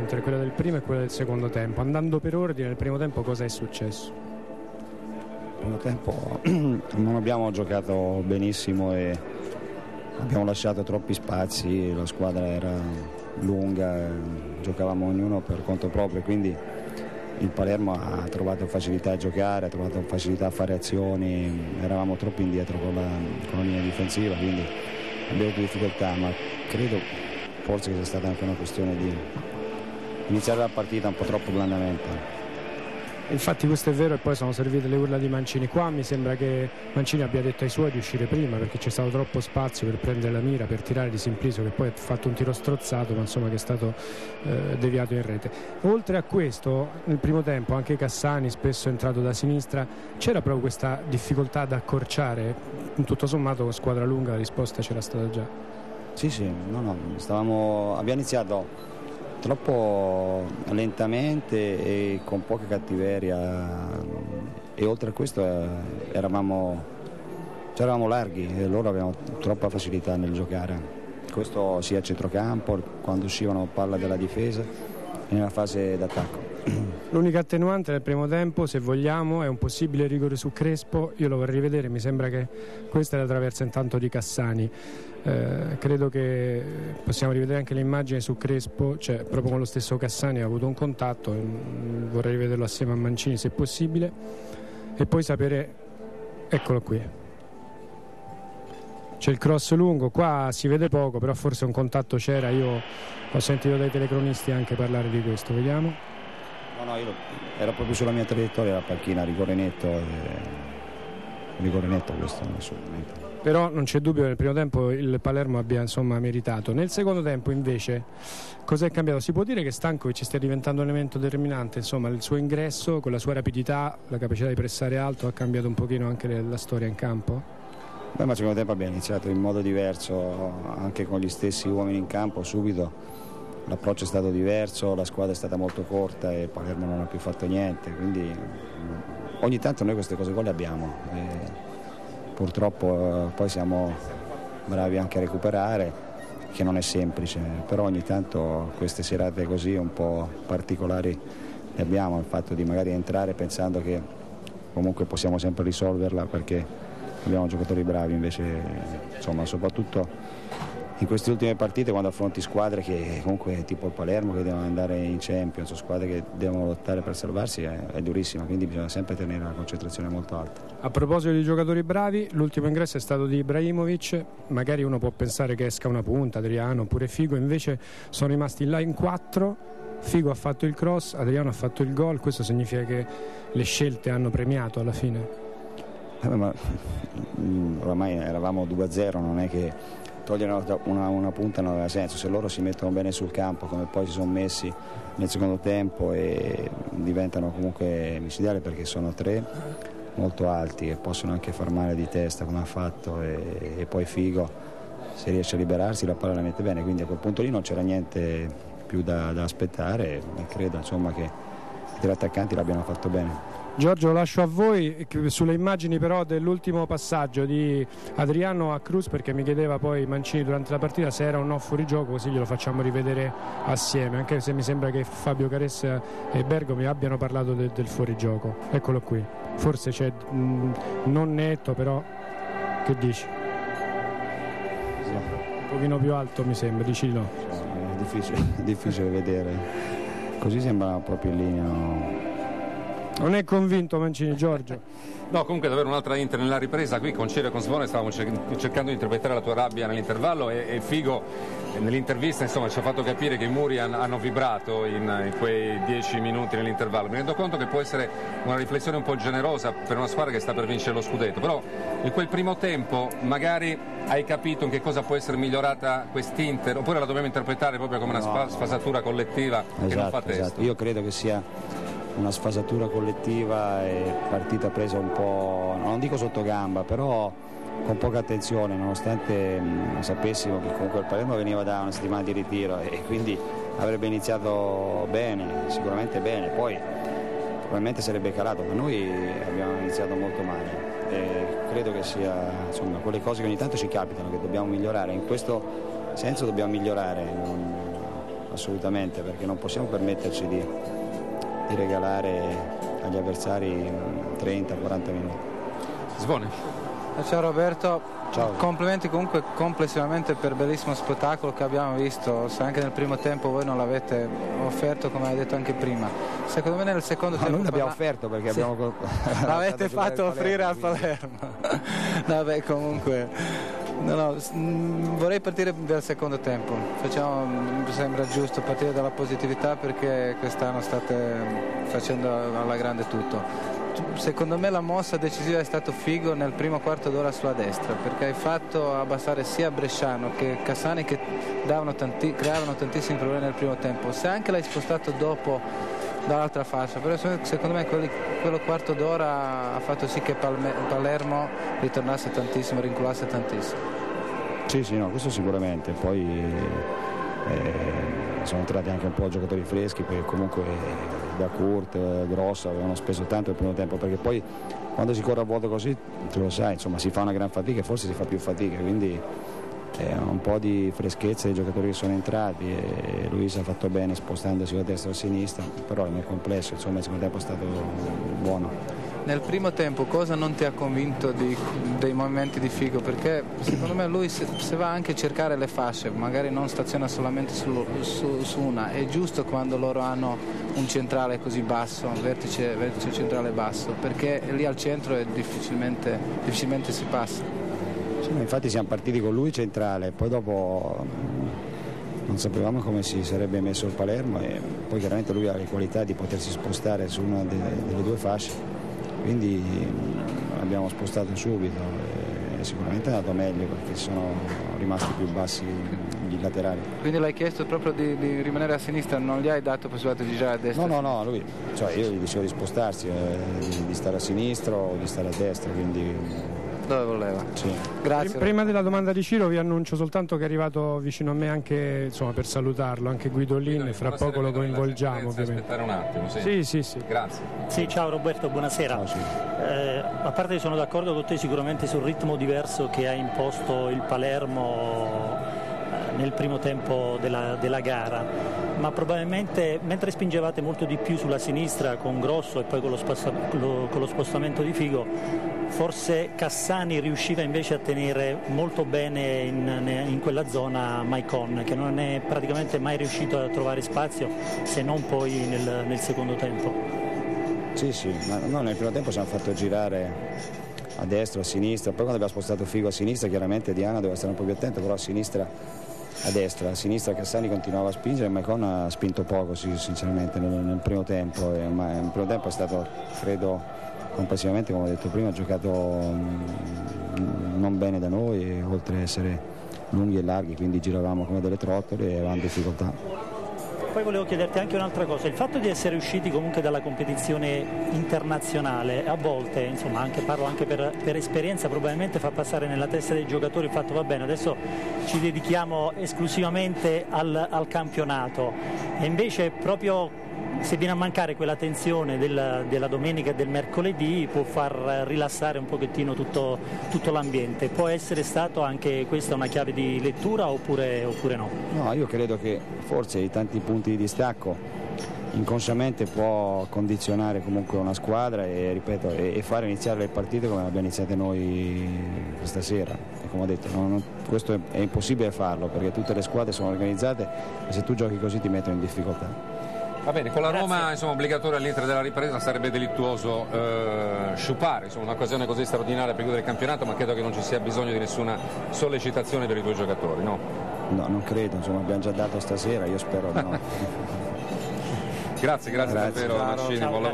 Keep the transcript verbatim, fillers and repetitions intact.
entre quella del primo e quella del secondo tempo. Andando per ordine, nel primo tempo cosa è successo? Nel primo tempo non abbiamo giocato benissimo e abbiamo lasciato troppi spazi, la squadra era lunga, giocavamo ognuno per conto proprio, quindi il Palermo ha trovato facilità a giocare, ha trovato facilità a fare azioni, eravamo troppo indietro con la, con la linea difensiva, quindi abbiamo avuto difficoltà, ma credo forse che sia stata anche una questione di iniziare la partita un po' troppo blandamente. Infatti questo è vero, e poi sono servite le urla di Mancini. Qua mi sembra che Mancini abbia detto ai suoi di uscire prima, perché c'è stato troppo spazio per prendere la mira, per tirare di Simplicio, che poi ha fatto un tiro strozzato, ma insomma che è stato eh, deviato in rete. Oltre a questo, nel primo tempo anche Cassani, spesso entrato da sinistra, c'era proprio questa difficoltà ad accorciare. In tutto sommato con squadra lunga la risposta c'era stata già. Sì, sì, no, no, stavamo, abbiamo iniziato troppo lentamente e con poca cattiveria, e oltre a questo eh, eravamo, eravamo larghi e loro avevano troppa facilità nel giocare, questo sia a centrocampo quando uscivano palla della difesa e nella fase d'attacco. L'unica attenuante del primo tempo, se vogliamo, è un possibile rigore su Crespo. Io lo vorrei rivedere, mi sembra che questa è la traversa intanto di Cassani. Eh, credo che possiamo rivedere anche le immagini su Crespo, cioè proprio con lo stesso Cassani ha avuto un contatto, vorrei rivederlo assieme a Mancini se possibile, e poi sapere, eccolo qui, c'è il cross lungo, qua si vede poco, però forse un contatto c'era. Io ho sentito dai telecronisti anche parlare di questo, vediamo. No, no, io ero proprio sulla mia traiettoria la panchina, rigore netto, e... rigore netto questo assolutamente. Però non c'è dubbio che nel primo tempo il Palermo abbia insomma meritato. Nel secondo tempo invece cosa è cambiato? Si può dire che Stankovic stia diventando un elemento determinante, insomma il suo ingresso con la sua rapidità, la capacità di pressare alto ha cambiato un pochino anche la storia in campo? Beh, ma il secondo tempo abbiamo iniziato in modo diverso, anche con gli stessi uomini in campo subito, l'approccio è stato diverso, la squadra è stata molto corta e Palermo non ha più fatto niente, quindi ogni tanto noi queste cose qua le abbiamo. E... purtroppo eh, poi siamo bravi anche a recuperare, che non è semplice, però ogni tanto queste serate così un po' particolari le abbiamo, il fatto di magari entrare pensando che comunque possiamo sempre risolverla perché abbiamo giocatori bravi, invece insomma soprattutto in queste ultime partite quando affronti squadre che comunque tipo il Palermo che devono andare in Champions, squadre che devono lottare per salvarsi, è, è durissima, quindi bisogna sempre tenere una concentrazione molto alta. A proposito di giocatori bravi, l'ultimo ingresso è stato di Ibrahimovic, magari uno può pensare che esca una punta, Adriano oppure Figo, invece sono rimasti là in quattro. Figo ha fatto il cross, Adriano ha fatto il gol, questo significa che le scelte hanno premiato alla fine? Eh, ma oramai eravamo due a zero, non è che togliere una, una punta non aveva senso, se loro si mettono bene sul campo come poi si sono messi nel secondo tempo e diventano comunque micidiali perché sono tre molto alti e possono anche far male di testa come ha fatto, e, e poi Figo se riesce a liberarsi la palla la mette bene, quindi a quel punto lì non c'era niente più da, da aspettare e credo insomma che i tre attaccanti l'abbiano fatto bene. Giorgio, lo lascio a voi sulle immagini però dell'ultimo passaggio di Adriano a Cruz, perché mi chiedeva poi Mancini durante la partita se era un no fuorigioco, così glielo facciamo rivedere assieme, anche se mi sembra che Fabio Caressa e Bergomi abbiano parlato de- del fuorigioco. Eccolo qui, forse c'è mh, non netto, però che dici? Sì. Un pochino più alto mi sembra, dici no? È difficile, è difficile vedere, così sembra proprio in linea, no? Non è convinto Mancini, Giorgio? No, comunque davvero un'altra Inter nella ripresa. Qui con Cirio e con Svone stavamo cercando di interpretare la tua rabbia nell'intervallo e, e Figo nell'intervista insomma ci ha fatto capire che i muri han, hanno vibrato in, in quei dieci minuti nell'intervallo. Mi rendo conto che può essere una riflessione un po' generosa per una squadra che sta per vincere lo scudetto, però in quel primo tempo magari hai capito in che cosa può essere migliorata quest'Inter, oppure la dobbiamo interpretare proprio come una no, sfasatura collettiva esatto, che non fa testo? Esatto. Io credo che sia una sfasatura collettiva e partita presa un po', non dico sotto gamba, però con poca attenzione, nonostante mh, sapessimo che comunque il Palermo veniva da una settimana di ritiro e quindi avrebbe iniziato bene, sicuramente bene, poi probabilmente sarebbe calato, ma noi abbiamo iniziato molto male e credo che sia insomma quelle cose che ogni tanto ci capitano, che dobbiamo migliorare, in questo senso dobbiamo migliorare, non, assolutamente, perché non possiamo permetterci di, di regalare agli avversari trenta quaranta minuti. Svone. Ciao Roberto, Ciao. Complimenti comunque complessivamente per il bellissimo spettacolo che abbiamo visto. Se anche nel primo tempo voi non l'avete offerto, come hai detto anche prima, secondo me nel secondo no, tempo noi l'abbiamo la... offerto perché sì. abbiamo l'avete fatto offrire al Palermo. Vabbè, comunque no, no, vorrei partire dal secondo tempo. Facciamo, mi sembra giusto partire dalla positività, perché quest'anno state facendo alla grande tutto. Secondo me la mossa decisiva è stato Figo nel primo quarto d'ora sulla destra, perché hai fatto abbassare sia Bresciano che Cassani, che davano tanti, creavano tantissimi problemi nel primo tempo. Se anche l'hai spostato dopo dall'altra fascia, però secondo me quelli, quello quarto d'ora ha fatto sì che Palme, Palermo ritornasse tantissimo, rinculasse tantissimo. Sì, sì, no, questo sicuramente. Poi eh, sono entrati anche un po' giocatori freschi, perché comunque da Kurt, Grosso avevano speso tanto il primo tempo, perché poi quando si corre a vuoto così, tu lo sai, insomma, si fa una gran fatica e forse si fa più fatica, quindi eh, un po' di freschezza dei giocatori che sono entrati, e Luisa ha fatto bene spostandosi da destra a sinistra, però nel complesso, insomma, il secondo tempo è stato buono. Nel primo tempo cosa non ti ha convinto di, dei movimenti di Figo? Perché secondo me lui, se, se va anche a cercare le fasce, magari non staziona solamente su, su, su una. È giusto quando loro hanno un centrale così basso, un vertice, vertice centrale basso, perché lì al centro è difficilmente, difficilmente si passa. Sì, infatti siamo partiti con lui centrale, poi dopo non sapevamo come si sarebbe messo il Palermo, e poi chiaramente lui ha le qualità di potersi spostare su una delle, delle due fasce, quindi abbiamo spostato subito, e sicuramente è andato meglio perché sono rimasti più bassi i laterali. Quindi l'hai chiesto proprio di, di rimanere a sinistra, non gli hai dato possibilità di girare a destra? No, no, no, lui, cioè io gli dicevo di spostarsi, eh, di, di stare a sinistra o di stare a destra, quindi dove voleva. Sì. Grazie. Prima della domanda di Ciro vi annuncio soltanto che è arrivato vicino a me anche, insomma, per salutarlo, anche Guidolin, e fra poco lo coinvolgiamo ovviamente. Aspettare un attimo, sì. Sì, sì, sì. Grazie. Sì, ciao Roberto, buonasera. Ciao, sì. eh, a parte che sono d'accordo con te sicuramente sul ritmo diverso che ha imposto il Palermo eh, nel primo tempo della, della gara, ma probabilmente mentre spingevate molto di più sulla sinistra con Grosso e poi con lo, sposta, lo, con lo spostamento di Figo, forse Cassani riusciva invece a tenere molto bene in, in quella zona Maicon, che non è praticamente mai riuscito a trovare spazio, se non poi nel, nel secondo tempo. Sì, sì, ma no, nel primo tempo ci hanno fatto girare a destra, a sinistra, poi quando abbiamo spostato Figo a sinistra chiaramente Diana doveva stare un po' più attento, però a sinistra, a destra, a sinistra Cassani continuava a spingere, e Maicon ha spinto poco, sì, sinceramente nel, nel primo tempo, e, ma il primo tempo è stato, credo, complessivamente, come ho detto prima, ha giocato mh, non bene da noi, e oltre ad essere lunghi e larghi, quindi giravamo come delle trottole e avevamo difficoltà. Poi volevo chiederti anche un'altra cosa, il fatto di essere usciti comunque dalla competizione internazionale, a volte, insomma, anche, parlo anche per, per esperienza, probabilmente fa passare nella testa dei giocatori il fatto va bene, adesso ci dedichiamo esclusivamente al, al campionato, e invece proprio se viene a mancare quella tensione della, della domenica e del mercoledì può far rilassare un pochettino tutto, tutto l'ambiente. Può essere stato anche questa una chiave di lettura oppure, oppure no? No, io credo che forse i tanti punti di distacco inconsciamente può condizionare comunque una squadra, e ripeto, e, e fare iniziare le partite come abbiamo iniziate noi questa sera. E come ho detto, non, non, questo è, è impossibile farlo, perché tutte le squadre sono organizzate, e se tu giochi così ti mettono in difficoltà. Va bene, con la Roma, insomma, obbligatoria all'inter della ripresa, sarebbe delittuoso eh, sciupare, insomma, un'occasione così straordinaria per chiudere il campionato, ma credo che non ci sia bisogno di nessuna sollecitazione per i due giocatori, no? No, non credo, insomma, abbiamo già dato stasera, io spero di no. Grazie, grazie, Grazie. davvero, Mancini, buon lavoro.